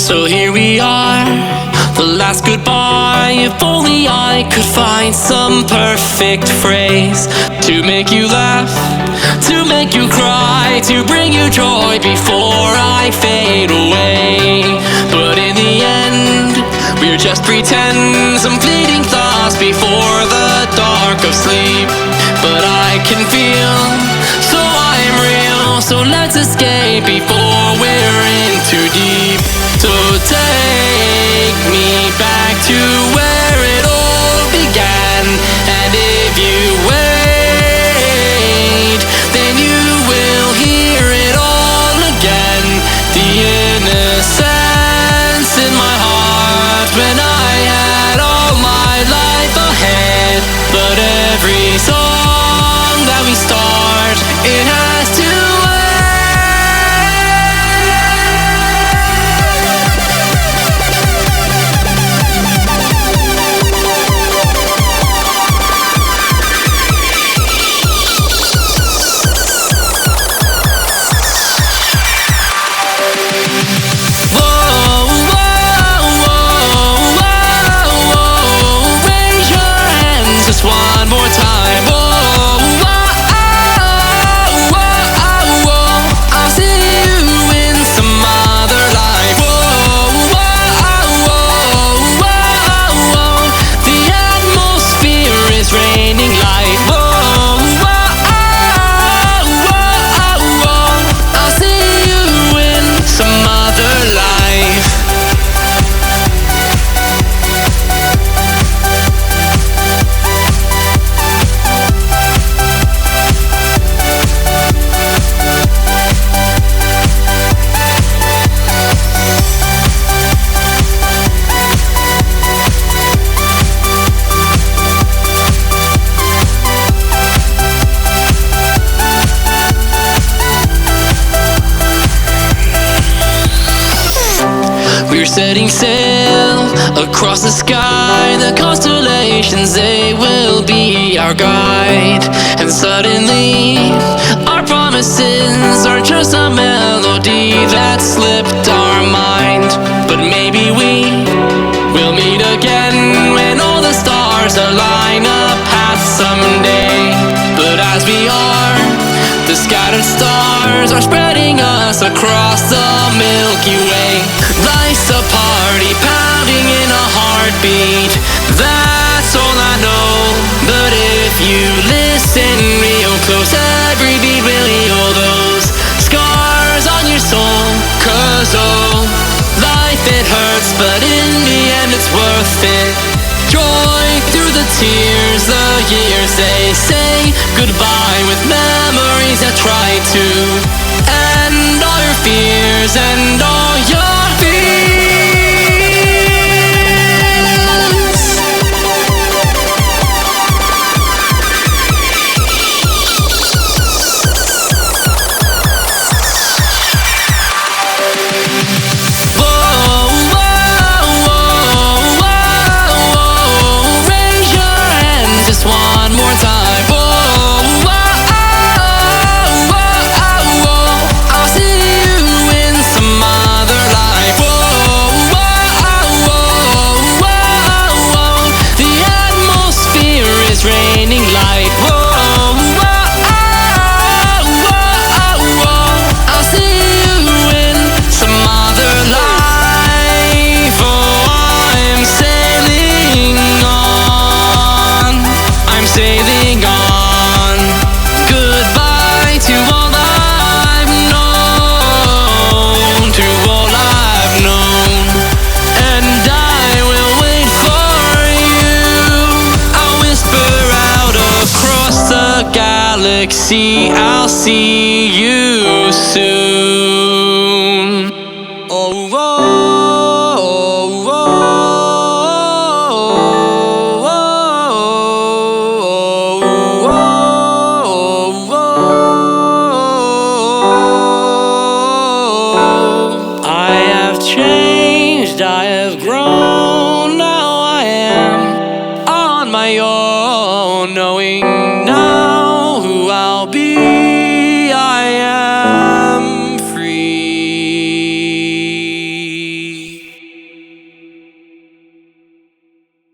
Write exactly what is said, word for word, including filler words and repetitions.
So here we are, the last goodbye. If only I could find some perfect phrase to make you laugh, to make you cry, to bring you joy before I fade away. But in the end, we're just pretend, some fleeting thoughts before the dark of sleep. But I can feel, so I'm real, so let's escape before we're in too deep. So take me back to where it all began, and if you wait, then you will hear it all again. The innocence in my heart when I had all my life ahead. But every song that we start, it has to just one more time. Whoa, whoa, whoa, whoa, whoa. I'll see you in some other life. Whoa, whoa, whoa, whoa, whoa. The atmosphere is raining light. Whoa, whoa, whoa, whoa. I'll see you in some other life. We're setting sail across the sky. The constellations, they will be our guide. And suddenly, our promises are just a melody that slipped our mind. But maybe we will meet again when all the stars align a path someday. But as we are, the scattered stars are spreading us across the Milky Way. Life's a party pounding in a heartbeat, that's all I know. But if you listen real close, every beat will heal those scars on your soul. Cause oh, life it hurts, but in the end it's worth it. Joy through the tears, the years, they say goodbye with memories that try to end all your fears and all your fears. Just one more time. Whoa, whoa, whoa, whoa. I'll see you in some other life. Whoa, whoa, whoa, whoa. The atmosphere is raining light. Whoa, whoa, whoa. I'll see you in some other life. Oh, I'm sailing on. I'm sailing on. Goodbye to all I've known, to all I've known. And I will wait for you. I'll whisper out across the galaxy, I'll see you soon. Oh, oh, oh, I have changed, I have grown.